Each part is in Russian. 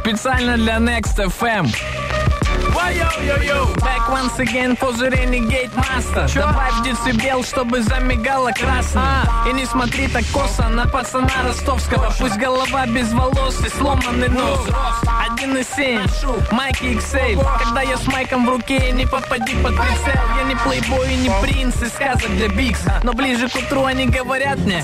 Специально для Next FM. Back once again for the Renegade Master. Добавь децибел, чтобы замигало красным. И не смотри так косо на пацана ростовского. Пусть голова без волос и сломанный нос. 1,7 Майки XL. Когда я с майком в руке, не попади под прицел. Я не плейбой и не принц из сказок для Бикс. Но ближе к утру они говорят мне: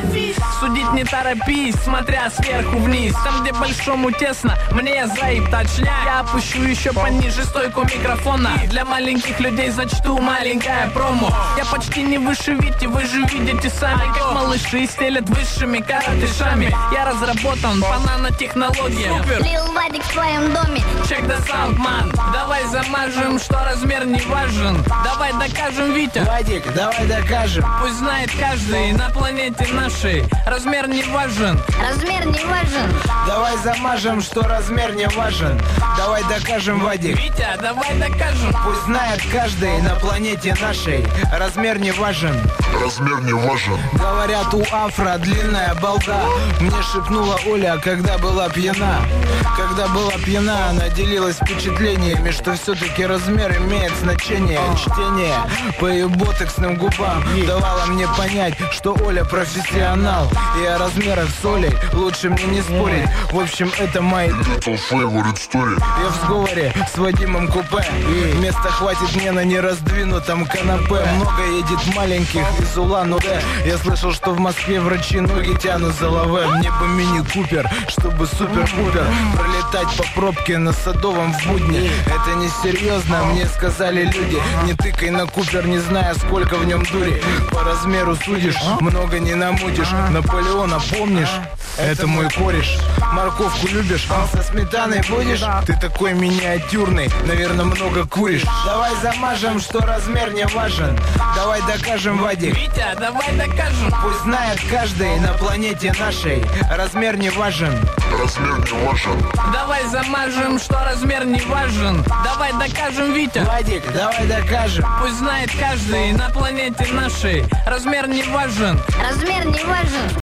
судить не торопись, смотря сверху вниз. Там, где большому тесно, мне заеб точняк. Я опущу еще пониже стойку микрофона. Для маленьких людей зачту маленькое промо. Я почти не выше Вити, вы же видите сами, как малыши стелят высшими каратышами. Я разработан по нанотехнологиям. Лил Вадик в твоем доме. Check the sound, man. Давай замажем, что размер не важен. Давай докажем, Витя. Вадик, давай докажем. Пусть знает каждый на планете нашей. Размер не важен. Размер не важен. Давай замажем, что размер не важен. Давай докажем, Вадик. Витя, давай докажем. Пусть знает каждый на планете нашей. Размер не важен. Размер не важен. Говорят, у афро длинная балда. Мне шепнула Оля, когда была пьяна. Когда была пьяна, она делилась впечатлениями, что все-таки размер имеет значение. Чтение по ее ботоксным губам давало мне понять, что Оля профессионал. И о размерах с Олей лучше мне не спорить. В общем, это мои favorite story. Я в сговоре с Вадимом купе. Места хватит мне на нераздвинутом канапе. Много едет маленьких из Улан-Удэ. Я слышал, что в Москве врачи ноги тянут за лаве. Мне бы мини-купер, чтобы супер-пупер пролетать по пробке на Садовом в будни. Это не серьезно, мне сказали люди. Не тыкай на купер, не зная, сколько в нем дури. По размеру судишь, много не намутишь. Наполеона помнишь? Это мой кореш. Морковку любишь? Со сметаной будешь? Ты такой миниатюрный, наверное, много куришь. Давай замажем, что размер не важен. Давай докажем, Вадик. Витя, давай докажем. Пусть знает каждый на планете нашей. Размер не важен. Размер не важен. Давай замажем, что размер не важен. Давай докажем, Витя. Вадик, давай докажем. Пусть знает каждый на планете нашей. Размер не важен. Размер не важен.